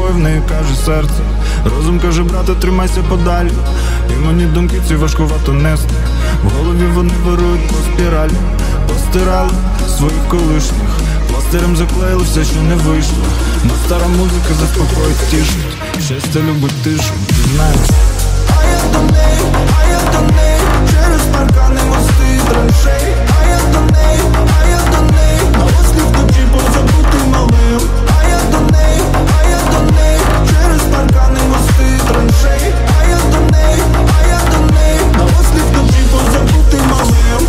тобою, в неї каже серце. Розум каже, брате, тримайся подалі. І мені думки ці важкувато нести. В голові вони вирують по спіралі. Постирали своїх колишніх, пластирем заклеїли все, що не вийшло. Но стара музика заспокоїть, тішить. Щастя любить тишу, ти знаєш. А я до неї, через паркани, мости і траншеї. А я до неї, на осліп вночі позабутий малим. А я до неї, через паркани, мости і траншеї. А я до неї, на осліп вночі позабутий малим.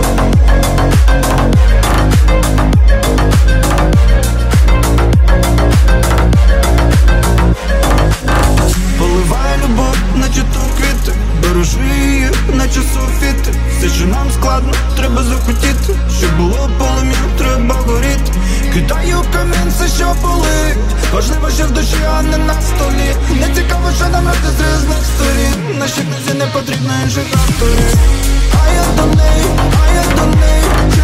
Поливає любов, наче то квіти. Бережи її, наче софіти. Все, що нам складно, треба захотіти. Щоб було полум'я, треба горіти. Кидаю камінь, все, що болить. Важливо, що в душі, а не на столі. Не цікаво, що нам робити з різних сторін. Нашій книзі не потрібно інших авторів. А я до неї,